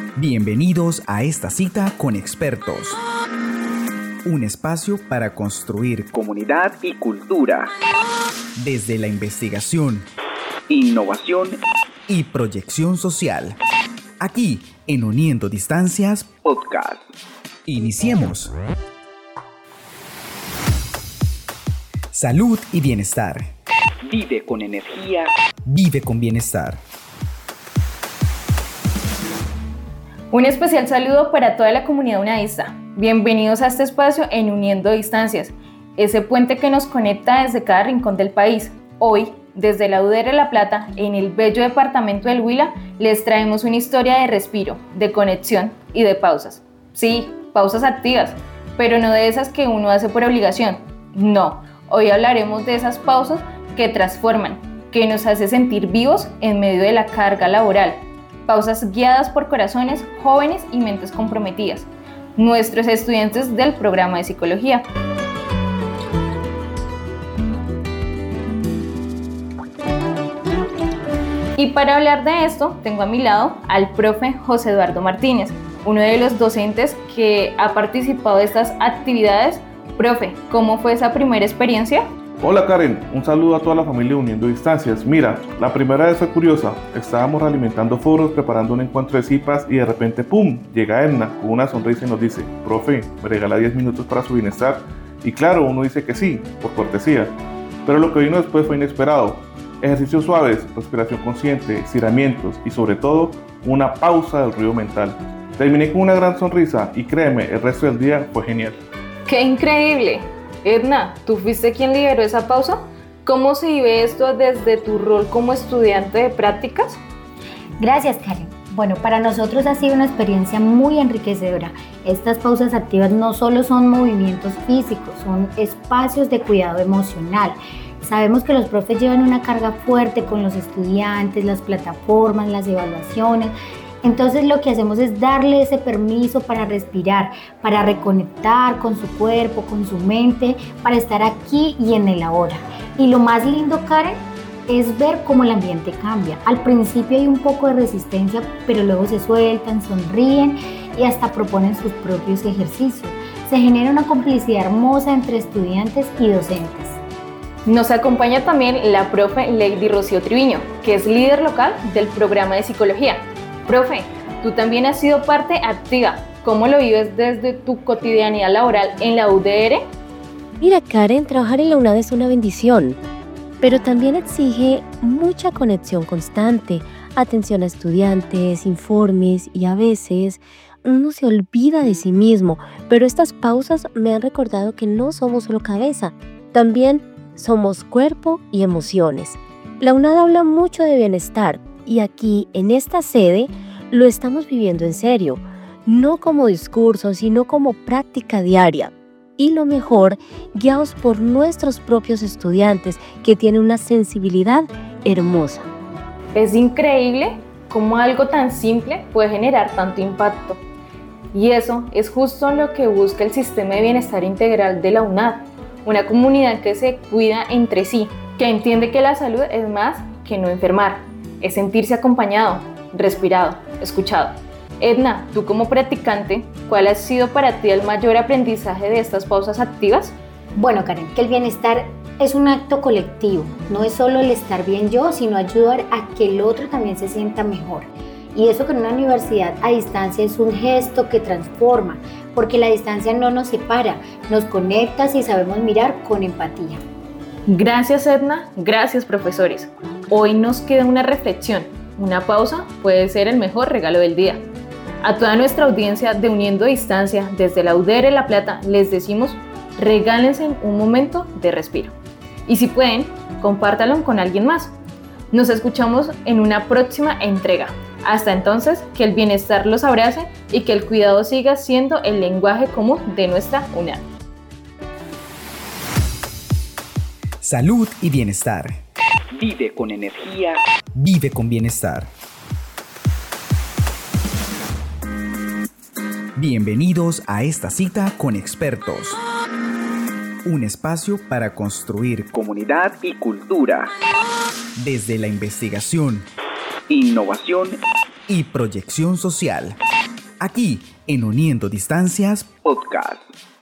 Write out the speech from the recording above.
Bienvenidos a esta cita con expertos. Un espacio para construir comunidad y cultura. Desde la investigación, innovación y proyección social. Aquí en Uniendo Distancias Podcast. Iniciemos. Salud y bienestar. Vive con energía. Vive con bienestar. Un especial saludo para toda la comunidad unadista. Bienvenidos a este espacio en Uniendo Distancias, ese puente que nos conecta desde cada rincón del país. Hoy, desde la UDR La Plata, en el bello departamento del Huila, les traemos una historia de respiro, de conexión y de pausas. Sí, pausas activas, pero no de esas que uno hace por obligación. No, hoy hablaremos de esas pausas que transforman, que nos hace sentir vivos en medio de la carga laboral. Pausas guiadas por corazones jóvenes y mentes comprometidas, nuestros estudiantes del programa de psicología. Y para hablar de esto, tengo a mi lado al profe José Eduardo Martínez, uno de los docentes que ha participado de estas actividades. Profe, ¿cómo fue esa primera experiencia? Hola Karen, un saludo a toda la familia Uniendo Distancias. Mira, la primera vez fue curiosa. Estábamos realimentando foros, preparando un encuentro de cipas y de repente ¡pum! Llega Edna con una sonrisa y nos dice: profe, ¿me regala 10 minutos para su bienestar? Y claro, uno dice que sí, por cortesía. Pero lo que vino después fue inesperado. Ejercicios suaves, respiración consciente, estiramientos y sobre todo, una pausa del ruido mental. Terminé con una gran sonrisa y créeme, el resto del día fue genial. ¡Qué increíble! Edna, ¿tú fuiste quien lideró esa pausa? ¿Cómo se vive esto desde tu rol como estudiante de prácticas? Gracias, Karen. Bueno, para nosotros ha sido una experiencia muy enriquecedora. Estas pausas activas no solo son movimientos físicos, son espacios de cuidado emocional. Sabemos que los profes llevan una carga fuerte con los estudiantes, las plataformas, las evaluaciones. Entonces lo que hacemos es darle ese permiso para respirar, para reconectar con su cuerpo, con su mente, para estar aquí y en el ahora. Y lo más lindo, Karen, es ver cómo el ambiente cambia. Al principio hay un poco de resistencia, pero luego se sueltan, sonríen y hasta proponen sus propios ejercicios. Se genera una complicidad hermosa entre estudiantes y docentes. Nos acompaña también la profe Lady Rocío Triviño, que es líder local del programa de psicología. Profe, tú también has sido parte activa. ¿Cómo lo vives desde tu cotidianidad laboral en la UDR? Mira, Karen, trabajar en la UNAD es una bendición, pero también exige mucha conexión constante, atención a estudiantes, informes y a veces uno se olvida de sí mismo. Pero estas pausas me han recordado que no somos solo cabeza, también somos cuerpo y emociones. La UNAD habla mucho de bienestar. Y aquí, en esta sede, lo estamos viviendo en serio, no como discurso, sino como práctica diaria. Y lo mejor, guiados por nuestros propios estudiantes, que tienen una sensibilidad hermosa. Es increíble cómo algo tan simple puede generar tanto impacto. Y eso es justo lo que busca el Sistema de Bienestar Integral de la UNAD, una comunidad que se cuida entre sí, que entiende que la salud es más que no enfermar. Es sentirse acompañado, respirado, escuchado. Edna, tú como practicante, ¿cuál ha sido para ti el mayor aprendizaje de estas pausas activas? Bueno, Karen, que el bienestar es un acto colectivo. No es solo el estar bien yo, sino ayudar a que el otro también se sienta mejor. Y eso que en una universidad a distancia es un gesto que transforma, porque la distancia no nos separa, nos conecta si sabemos mirar con empatía. Gracias, Edna. Gracias, profesores. Hoy nos queda una reflexión. Una pausa puede ser el mejor regalo del día. A toda nuestra audiencia de Uniendo Distancia, desde la UDR La Plata, les decimos: regálense un momento de respiro. Y si pueden, compártanlo con alguien más. Nos escuchamos en una próxima entrega. Hasta entonces, que el bienestar los abrace y que el cuidado siga siendo el lenguaje común de nuestra UNAD. Salud y bienestar. Vive con energía. Vive con bienestar. Bienvenidos a esta cita con expertos. Un espacio para construir comunidad y cultura. Desde la investigación, innovación y proyección social. aquí en Uniendo Distancias Podcast.